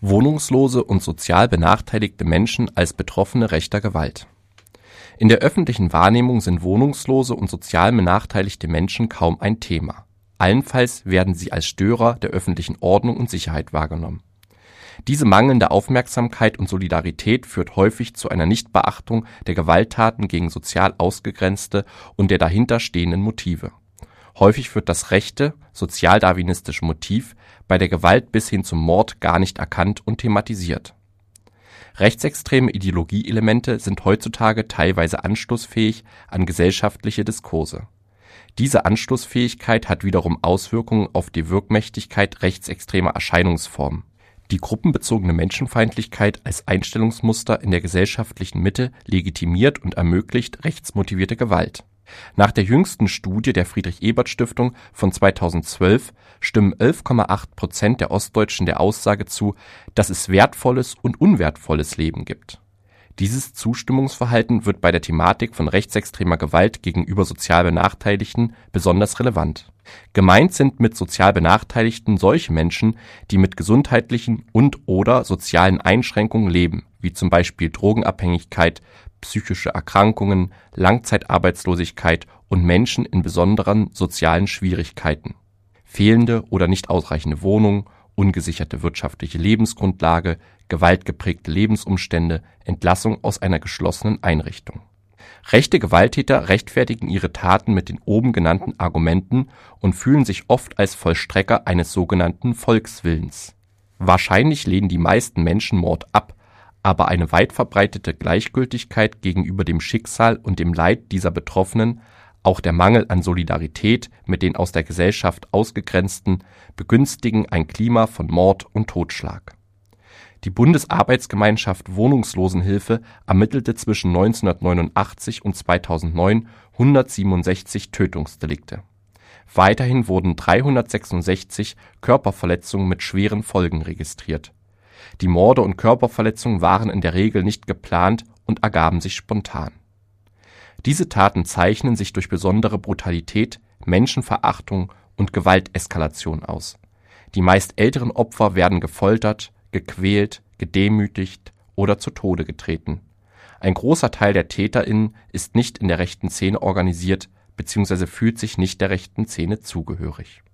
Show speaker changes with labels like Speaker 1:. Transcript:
Speaker 1: Wohnungslose und sozial benachteiligte Menschen als Betroffene rechter Gewalt. In der öffentlichen Wahrnehmung sind wohnungslose und sozial benachteiligte Menschen kaum ein Thema. Allenfalls werden sie als Störer der öffentlichen Ordnung und Sicherheit wahrgenommen. Diese mangelnde Aufmerksamkeit und Solidarität führt häufig zu einer Nichtbeachtung der Gewalttaten gegen sozial Ausgegrenzte und der dahinterstehenden Motive. Häufig wird das rechte, sozialdarwinistische Motiv bei der Gewalt bis hin zum Mord gar nicht erkannt und thematisiert. Rechtsextreme Ideologieelemente sind heutzutage teilweise anschlussfähig an gesellschaftliche Diskurse. Diese Anschlussfähigkeit hat wiederum Auswirkungen auf die Wirkmächtigkeit rechtsextremer Erscheinungsformen. Die gruppenbezogene Menschenfeindlichkeit als Einstellungsmuster in der gesellschaftlichen Mitte legitimiert und ermöglicht rechtsmotivierte Gewalt. Nach der jüngsten Studie der Friedrich-Ebert-Stiftung von 2012 stimmen 11,8% der Ostdeutschen der Aussage zu, dass es wertvolles und unwertvolles Leben gibt. Dieses Zustimmungsverhalten wird bei der Thematik von rechtsextremer Gewalt gegenüber sozial Benachteiligten besonders relevant. Gemeint sind mit sozial Benachteiligten solche Menschen, die mit gesundheitlichen und/oder sozialen Einschränkungen leben, wie zum Beispiel Drogenabhängigkeit, psychische Erkrankungen, Langzeitarbeitslosigkeit und Menschen in besonderen sozialen Schwierigkeiten. Fehlende oder nicht ausreichende Wohnung, ungesicherte wirtschaftliche Lebensgrundlage, gewaltgeprägte Lebensumstände, Entlassung aus einer geschlossenen Einrichtung. Rechte Gewalttäter rechtfertigen ihre Taten mit den oben genannten Argumenten und fühlen sich oft als Vollstrecker eines sogenannten Volkswillens. Wahrscheinlich lehnen die meisten Menschen Mord ab, aber eine weit verbreitete Gleichgültigkeit gegenüber dem Schicksal und dem Leid dieser Betroffenen, auch der Mangel an Solidarität mit den aus der Gesellschaft Ausgegrenzten, begünstigen ein Klima von Mord und Totschlag. Die Bundesarbeitsgemeinschaft Wohnungslosenhilfe ermittelte zwischen 1989 und 2009 167 Tötungsdelikte. Weiterhin wurden 366 Körperverletzungen mit schweren Folgen registriert. Die Morde und Körperverletzungen waren in der Regel nicht geplant und ergaben sich spontan. Diese Taten zeichnen sich durch besondere Brutalität, Menschenverachtung und Gewalteskalation aus. Die meist älteren Opfer werden gefoltert, gequält, gedemütigt oder zu Tode getreten. Ein großer Teil der TäterInnen ist nicht in der rechten Szene organisiert bzw. fühlt sich nicht der rechten Szene zugehörig.